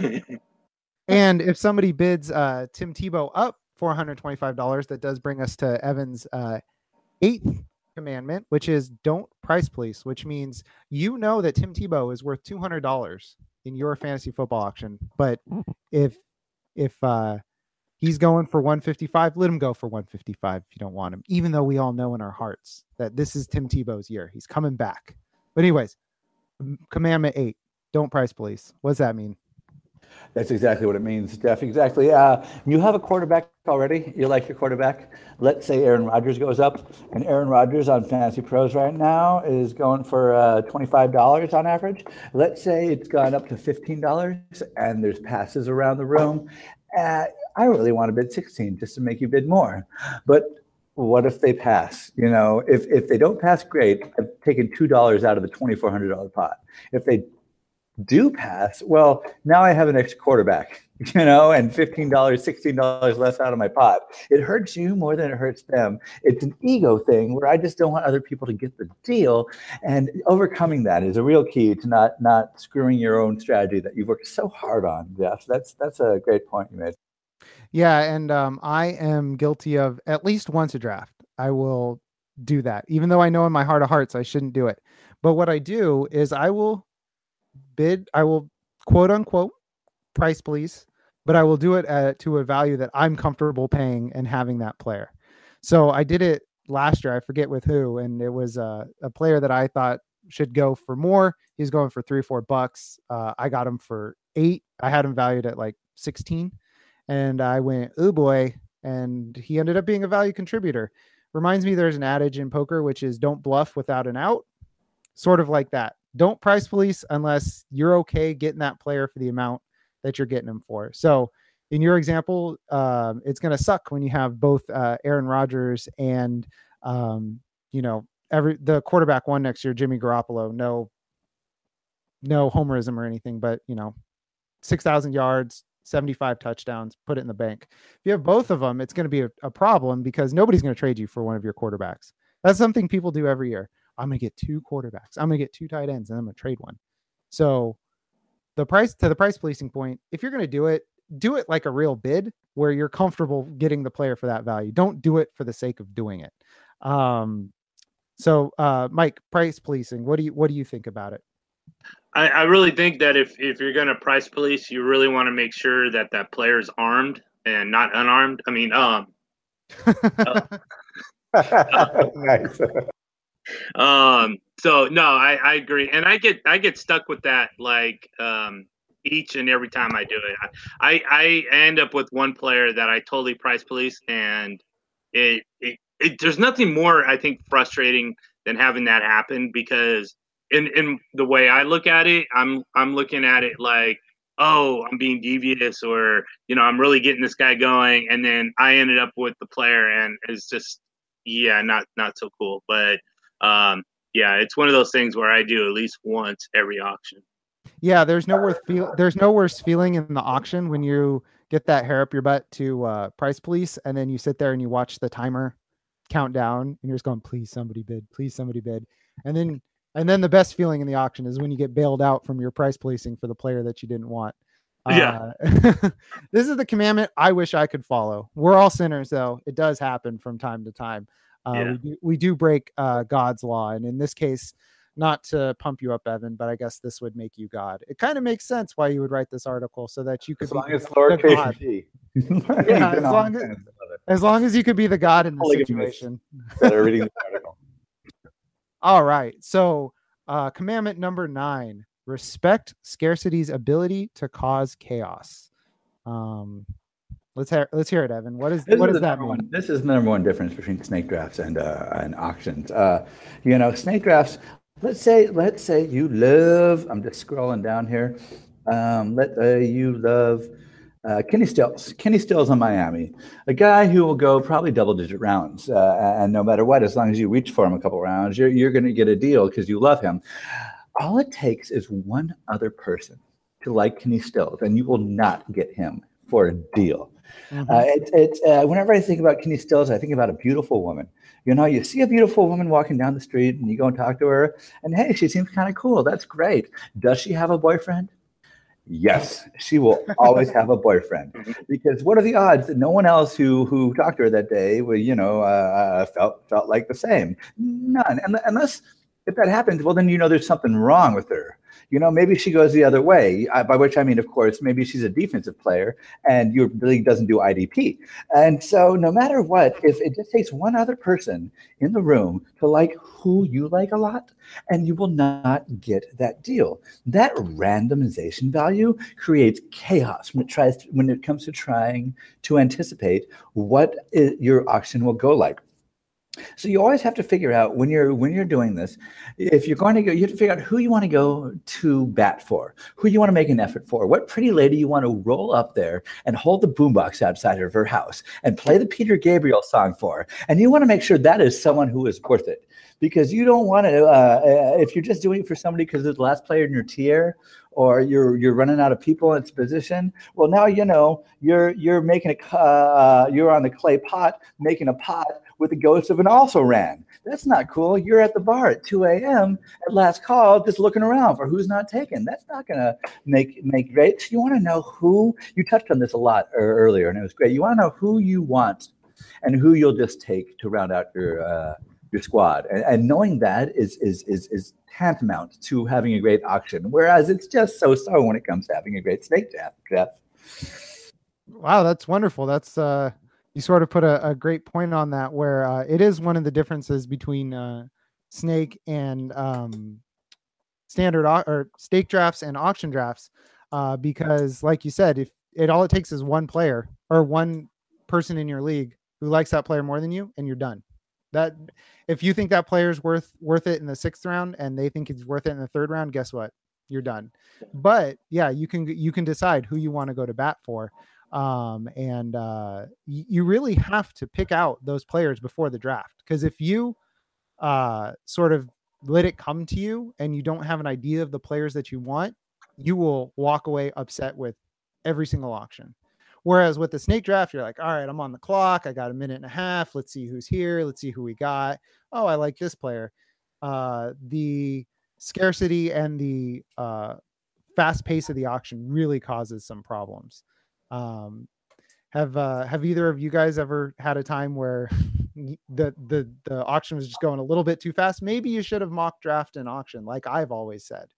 And if somebody bids uh, Tim Tebow up for one hundred twenty-five dollars, that does bring us to Evan's uh, eighth commandment, which is don't price police, which means you know that Tim Tebow is worth two hundred dollars in your fantasy football auction. But if if uh, he's going for one fifty-five, let him go for one fifty-five if you don't want him, even though we all know in our hearts that this is Tim Tebow's year. He's coming back. But anyways, commandment eight, don't price police. What does that mean? That's exactly what it means, Jeff. Exactly. Uh, you have a quarterback already. You like your quarterback. Let's say Aaron Rodgers goes up, and Aaron Rodgers on Fantasy Pros right now is going for uh, twenty-five dollars on average. Let's say it's gone up to fifteen dollars, and there's passes around the room. Uh, I really want to bid sixteen just to make you bid more. But what if they pass? You know, if if they don't pass, great. I've taken two dollars out of the twenty-four hundred dollars pot. If they do pass, well, now I have an extra quarterback, you know, and fifteen dollars, sixteen dollars less out of my pot. It hurts you more than it hurts them. It's an ego thing where I just don't want other people to get the deal. And overcoming that is a real key to not not screwing your own strategy that you've worked so hard on, Jeff. That's that's a great point you made. Yeah, and um, I am guilty of at least once a draft. I will do that, even though I know in my heart of hearts I shouldn't do it. But what I do is I will bid, I will quote unquote price please, but I will do it at, to a value that I'm comfortable paying and having that player. So I did it last year. I forget with who, and it was a, a player that I thought should go for more. He's going for three, four bucks. Uh, I got him for eight. I had him valued at like sixteen, and I went, oh boy, and he ended up being a value contributor. reminds me there's an adage in poker, which is don't bluff without an out. Sort of like that. Don't price police unless you're okay getting that player for the amount that you're getting him for. So in your example, um, it's going to suck when you have both uh, Aaron Rodgers and, um, you know, every the quarterback one next year, Jimmy Garoppolo. No, no homerism or anything, but, you know, six thousand yards, seventy-five touchdowns, put it in the bank. If you have both of them, it's going to be a, a problem because nobody's going to trade you for one of your quarterbacks. That's something people do every year. I'm going to get two quarterbacks. I'm going to get two tight ends and I'm going to trade one. So the price to the price policing point, if you're going to do it, do it like a real bid where you're comfortable getting the player for that value. Don't do it for the sake of doing it. Um, so uh, Mike, price policing, what do you, what do you think about it? I, I really think that if, if you're going to price police, you really want to make sure that that player is armed and not unarmed. I mean, um, uh, uh, nice. Um, so no, I, I agree. And I get, I get stuck with that. Like, um, each and every time I do it, I, I end up with one player that I totally price police, and it, it, it there's nothing more, I think, frustrating than having that happen, because in, in the way I look at it, I'm, I'm looking at it like, oh, I'm being devious, or, you know, I'm really getting this guy going. And then I ended up with the player and it's just, yeah, not, not so cool. But, um, yeah, it's one of those things where I do at least once every auction. Yeah, there's no worth feel there's no worse feeling in the auction when you get that hair up your butt to uh, price police, and then you sit there and you watch the timer count down, and you're just going, please somebody bid, please somebody bid, and then and then the best feeling in the auction is when you get bailed out from your price policing for the player that you didn't want. Yeah, uh, this is the commandment I wish I could follow. We're all sinners, though. It does happen from time to time. Uh, yeah. we do, we do break uh, God's law, and in this case, not to pump you up, Evan, but I guess this would make you God. It kind of makes sense why you would write this article, so that you could as be long as lowercase g. Yeah, as long as, as long as you could be the God in the situation. That are reading the article. All right. So uh, commandment number nine, respect scarcity's ability to cause chaos. Um, let's hear, let's hear it, Evan. What is, this what is does that mean? One, this is the number one difference between snake drafts and, uh, and auctions. Uh, you know, snake drafts, Let's say, let's say you love, I'm just scrolling down here. Um, let uh, you love uh, Kenny Stills. Kenny Stills on Miami, a guy who will go probably double digit rounds. Uh, and no matter what, as long as you reach for him a couple rounds, you're, you're going to get a deal because you love him. All it takes is one other person to like Kenny Stills, and you will not get him for a deal. Mm-hmm. Uh, it, it's uh, whenever I think about Kenny Stills, I think about a beautiful woman. You know, you see a beautiful woman walking down the street and you go and talk to her and, hey, she seems kind of cool. That's great. Does she have a boyfriend? Yes, she will always have a boyfriend, because what are the odds that no one else who who talked to her that day, will, you know, uh, felt felt like the same? None. And unless if that happens, well, then, you know, there's something wrong with her. You know, maybe she goes the other way, by which I mean, of course, maybe she's a defensive player and your league doesn't do I D P. And so no matter what, if it just takes one other person in the room to like who you like a lot, and you will not get that deal. That randomization value creates chaos when it tries to, when it comes to trying to anticipate what it, your auction will go like. So you always have to figure out when you're when you're doing this, if you're going to go, you have to figure out who you want to go to bat for, who you want to make an effort for, what pretty lady you want to roll up there and hold the boombox outside of her house and play the Peter Gabriel song for. And you want to make sure that is someone who is worth it, because you don't want to, uh, if you're just doing it for somebody because they're the last player in your tier, or you're you're running out of people in its position. Well, now you know you're you're making a uh, you're on the clay pot making a pot with the ghost of an also ran. That's not cool. You're at the bar at two a.m. at last call, just looking around for who's not taken. That's not gonna make make great. So you want to know who. You touched on this a lot earlier, and it was great. You want to know who you want and who you'll just take to round out your uh, your squad, and, and knowing that is is is is tantamount to having a great auction. Whereas it's just so-so when it comes to having a great snake draft. Wow, that's wonderful. That's uh, you sort of put a, a great point on that, where uh, it is one of the differences between uh, snake and um, standard au- or stake drafts and auction drafts, uh, because, like you said, if it all it takes is one player or one person in your league who likes that player more than you, and you're done. That if you think that player's worth worth it in the sixth round and they think he's worth it in the third round, guess what? You're done. But yeah, you can you can decide who you want to go to bat for. Um, and uh, y- you really have to pick out those players before the draft, because if you uh, sort of let it come to you and you don't have an idea of the players that you want, you will walk away upset with every single auction. Whereas with the snake draft, you're like, all right, I'm on the clock. I got a minute and a half. Let's see who's here. Let's see who we got. Oh, I like this player. Uh, the scarcity and the uh, fast pace of the auction really causes some problems. Um, have uh, have either of you guys ever had a time where the the the auction was just going a little bit too fast? Maybe you should have mock draft an auction, like I've always said.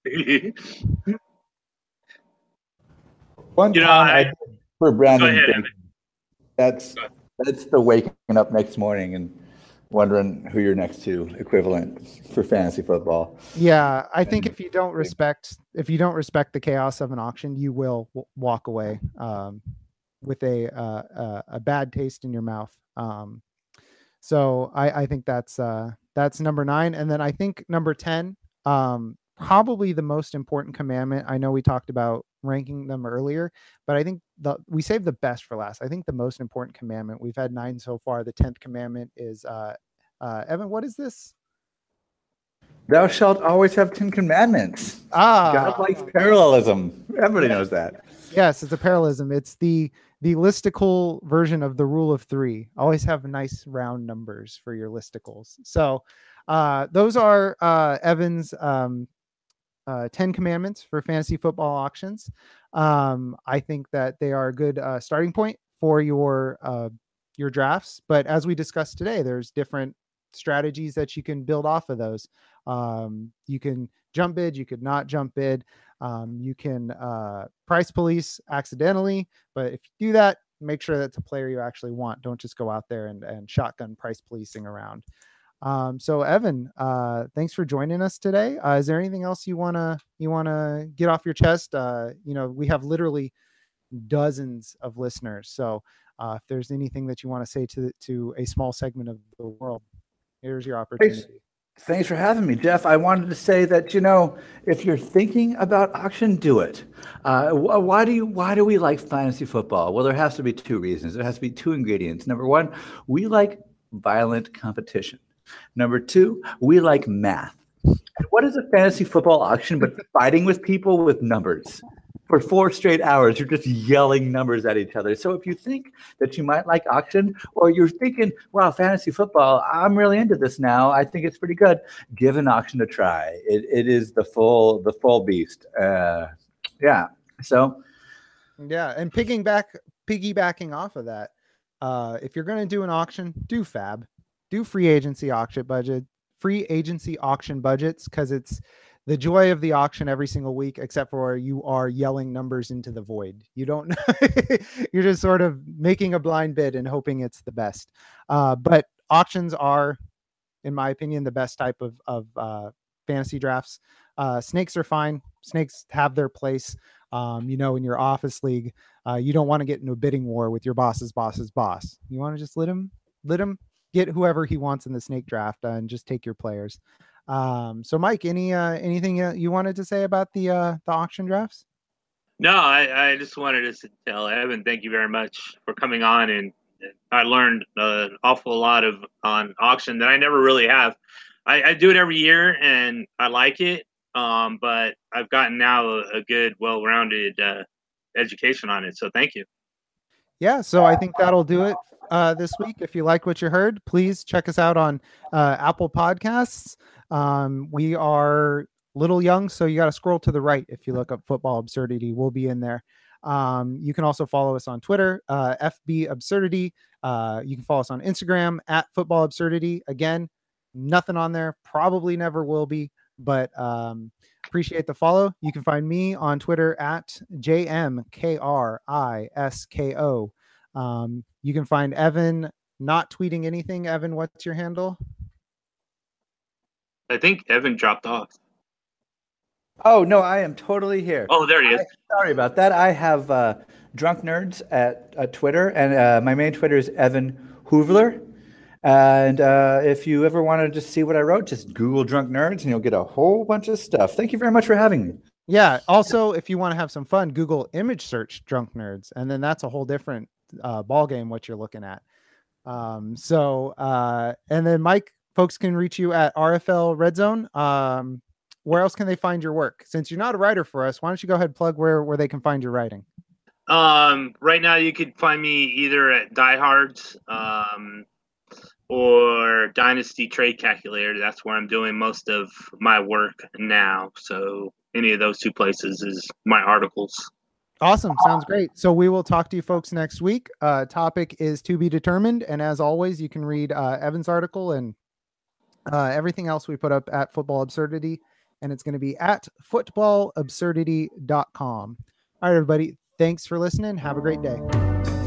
One You know, time I- I, did for Brandon. Go ahead, Baker. That's that's the waking up next morning and wondering who you're next to equivalent for fantasy football. Yeah, I think if you don't respect if you don't respect the chaos of an auction, you will w- walk away um, with a, uh, a a bad taste in your mouth. Um, so I, I think that's uh, that's number nine, and then I think number ten, um, probably the most important commandment. I know we talked about ranking them earlier, but I think the we saved the best for last. I think the most important commandment, we've had nine so far. The tenth commandment is uh, uh, Evan. What is this? Thou shalt always have ten commandments. Ah, God likes parallelism. Everybody knows that. Yes, it's a parallelism. It's the the listicle version of the rule of three. Always have nice round numbers for your listicles. So uh, those are uh, Evan's um, uh, ten commandments for fantasy football auctions. Um, I think that they are a good uh, starting point for your uh, your drafts. But as we discussed today, there's different strategies that you can build off of those. Um, you can jump bid, you could not jump bid. Um, you can uh, price police accidentally, but if you do that, make sure that's a player you actually want. Don't just go out there and, and shotgun price policing around. Um, so Evan, uh, thanks for joining us today. Uh, is there anything else you wanna you wanna get off your chest? Uh, you know, we have literally dozens of listeners, so uh, if there's anything that you want to say to to a small segment of the world, here's your opportunity. Thanks. Thanks for having me, Jeff. I wanted to say that, you know, if you're thinking about auction, do it. Uh, wh- why do you? Why do we like fantasy football? Well, there has to be two reasons. There has to be two ingredients. Number one, we like violent competition. Number two, we like math. And what is a fantasy football auction but fighting with people with numbers? For four straight hours, you're just yelling numbers at each other. So if you think that you might like auction, or you're thinking, wow, fantasy football, I'm really into this now, I think it's pretty good, give an auction a try. It, it is the full the full beast. Uh, yeah. So yeah, and picking back, piggybacking off of that, uh, if you're going to do an auction, do fab, do free agency auction budget, free agency auction budgets, because it's the joy of the auction every single week, except for you are yelling numbers into the void. You don't, you're just sort of making a blind bid and hoping it's the best. Uh, but auctions are, in my opinion, the best type of, of uh, fantasy drafts. Uh, snakes are fine. Snakes have their place. Um, you know, in your office league, uh, you don't want to get into a bidding war with your boss's boss's boss. You want to just let him, let him get whoever he wants in the snake draft uh, and just take your players. Um, so Mike, any, uh, anything uh, you wanted to say about the, uh, the auction drafts? No, I, I just wanted to tell Evan, thank you very much for coming on. And I learned an awful lot of on auction that I never really have. I, I do it every year and I like it. Um, but I've gotten now a, a good, well-rounded uh, education on it. So thank you. Yeah, so I think that'll do it uh, this week. If you like what you heard, please check us out on uh, Apple Podcasts. Um, we are little young, so you got to scroll to the right. If you look up Football Absurdity, we'll be in there. Um, you can also follow us on Twitter, uh, F B Absurdity. Uh, you can follow us on Instagram at Football Absurdity. Again, nothing on there, probably never will be, but um, appreciate the follow. You can find me on Twitter at J M K R I S K O. Um, you can find Evan not tweeting anything. Evan, what's your handle? I think Evan dropped off. Oh, no, I am totally here. Oh, there he is. I, sorry about that. I have uh, Drunk Nerds at uh, Twitter, and uh, my main Twitter is Evan Hoovler. And uh, if you ever want to just see what I wrote, just Google Drunk Nerds and you'll get a whole bunch of stuff. Thank you very much for having me. Yeah. Also, if you want to have some fun, Google image search Drunk Nerds, and then that's a whole different uh, ball game what you're looking at. Um, so, uh, and then Mike, folks can reach you at R F L Red Zone. Um, where else can they find your work? Since you're not a writer for us, why don't you go ahead and plug where where they can find your writing? Um, right now, you could find me either at Diehards um, or Dynasty Trade Calculator. That's where I'm doing most of my work now. So any of those two places is my articles. Awesome. Sounds great. So we will talk to you folks next week. Uh, topic is to be determined. And as always, you can read uh, Evan's article and uh, everything else we put up at Football Absurdity. And it's going to be at football absurdity dot com. All right, everybody. Thanks for listening. Have a great day.